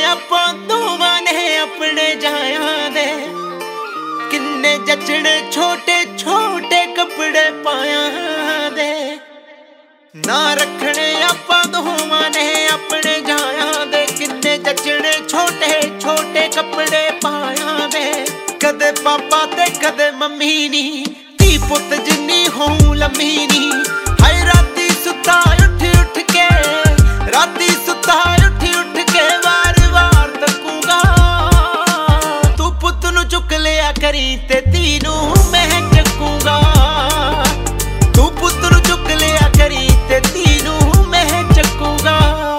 ਆਪਾਂ ਦੋਵਾਂ ਨੇ ਆਪਣੇ ਜਾਇਆਂ ਦੇ, ਕਿੰਨੇ ਜੱਚਣੇ ਛੋਟੇ ਛੋਟੇ ਕੱਪੜੇ ਪਾਇਆਂ ਦੇ। ਨਾ ਰੱਖਣੇ ਆਪਾਂ ਦੋਵਾਂ ਨੇ ਆਪਣੇ ਜਾਇਆਂ ਦੇ, ਕਿੰਨੇ ਜੱਚਣੇ ਛੋਟੇ ਛੋਟੇ ਕੱਪੜੇ ਪਾਇਆਂ ਦੇ। ਕਦੇ ਪਾਪਾ ਤੇ ਕਦੇ ਮੰਮੀ ਨੀ, ਧੀ ਪੁੱਤ ਜਿੰਨੀ ਹੋਊ ਲੰਮੀ ਨੀ। ਹਾਏ ਰਾਤੀ ਸੁੱਤਾ ਉੱਠ ਉੱਠ ਕੇ, ਰਾਤੀ ਸੁੱਤਾ ਉੱਠ ਉੱਠ ਕੇ ਵਾਰ ਵਾਰ ਤੱਕੂਗਾ। ਤੂੰ ਪੁੱਤ ਨੂੰ ਚੁੱਕ ਲਿਆ ਕਰੀ ਤੇ ਧੀ ਨੂੰ ਮੈਂ ਚੱਕੂਗਾ। ਤੂੰ ਪੁੱਤ ਨੂੰ ਚੁੱਕ ਲਿਆ ਕਰੀ ਤੇ ਧੀ ਨੂੰ ਮੈਂ ਚੱਕੂਗਾ।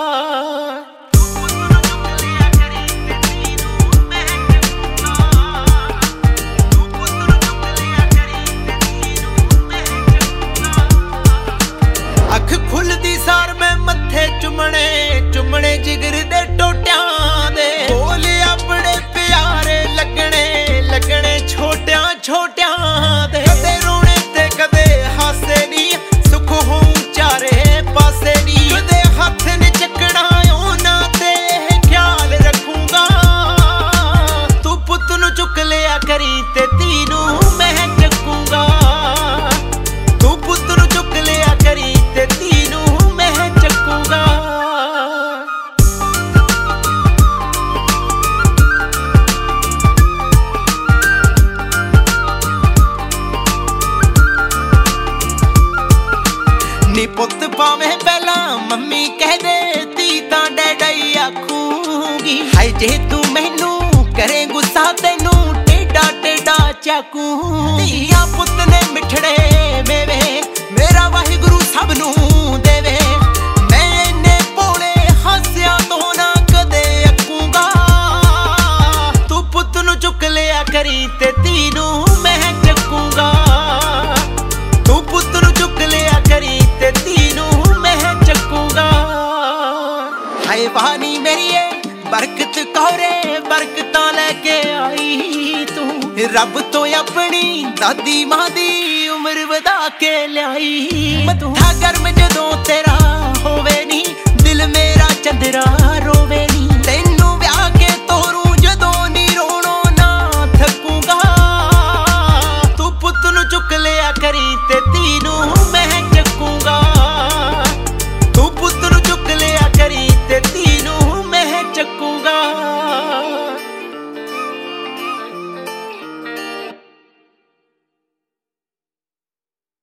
ਅੱਖ ਖੁੱਲਦੀ ਸਾਰ ਮੈਂ ਮੱਥੇ ਚੁੰਮਣੇ ਚੁੰਮਣੇ ਜਿਗਰ ਦੇ ਟੋਟਿਆਂ ਦੇ। ਬੋਲ ਆਪਣੇ ਪਿਆਰੇ ਲੱਗਣੇ ਲੱਗਣੇ ਛੋਟਿਆਂ ਛੋਟਿਆਂ ਦੇ। ਕਦੇ ਰੋਣੇ ਤੇ ਕਦੇ ਹਾਸੇ ਨੀ, ਸੁੱਖ ਹੋਊ ਚਾਰੇ ਪਾਸੇ ਨੀ। ਕਦੇ ਹੱਥ ਨੀ ਚੱਕਣਾ ਉਹਨਾਂ ਤੇ ਖਿਆਲ ਰੱਖੂਗਾ। ਤੂੰ ਪੁੱਤ ਨੂੰ ਚੁੱਕ ਲਿਆ ਕਰੀ ਤੇ ਧੀ ਨੂੰ ਮੈਂ ਚੱਕੂਗਾ। ਤੂੰ ਪੁੱਤ ਨੂੰ ਚੁੱਕ ਲਿਆ ਕਰੀ ਤੇ ਧੀ ਨੂੰ ਮੈਂ ਚੱਕੂਗਾ। ਨੀ ਪੁੱਤ ਭਾਵੇਂ ਪਹਿਲਾਂ ਮੰਮੀ ਕਹਿ ਦੇ, ਧੀ ਤਾਂ ਡੈਡਾ ਹੀ ਆਖੂਗੀ। ਹਾਏ ਜੇ ਤੂੰ ਮੈਨੂੰ ਕਰੇ ਗੁੱਸਾ ਤੈਨੂੰ ਟੇਡਾ ਟੇਡਾ ਚਾਕੂ। ਧੀਆਂ ਪੁੱਤ ਨੇ ਮਿੱਠੜੇ ਮੇਵੇ, ਮੇਰਾ ਵਾਹਿਗੁਰੂ ਸਭ ਨੂੰ ਦੇਵੇ। ਮੈਂ ਇੰਨੇ ਭੋਲੇ ਹਾਸਿਆਂ ਤੋਂ ਨਾ ਕਦੇ ਅੱਕੂਗਾ। ਤੂੰ ਪੁੱਤ ਨੂੰ ਚੁੱਕ ਲਿਆ ਕਰੀ ਤੇ ਧੀ ਨੂੰ ਮੈਂ ਚੱਕੂਗਾ। ਤੂੰ ਪੁੱਤ ਨੂੰ ਚੁੱਕ ਲਿਆ ਕਰੀ ਤੇ ਧੀ ਨੂੰ ਮੈਂ ਚੱਕੂਗਾ। ਹਾਏ ਬਾਨੀ ਮੇਰੀਏ ਬਰਕਤ ਕੌਰੇ ਬਰਕਤਾਂ ਲੈ ਕੇ ਆਈ ਤੂੰ। ਰੱਬ ਤੋਂ ਆਪਣੀ ਦਾਦੀ ਮਾਂ ਦੀ ਉਮਰ ਵਧਾ ਕੇ ਲਿਆਈ। ਮੱਥਾ ਗਰਮ ਜਦੋਂ ਤੇਰਾ ਹੋਵੇ ਨੀ, ਦਿਲ ਮੇਰਾ ਚੰਦਰਾ ਰੋਵੇ ਨੀ।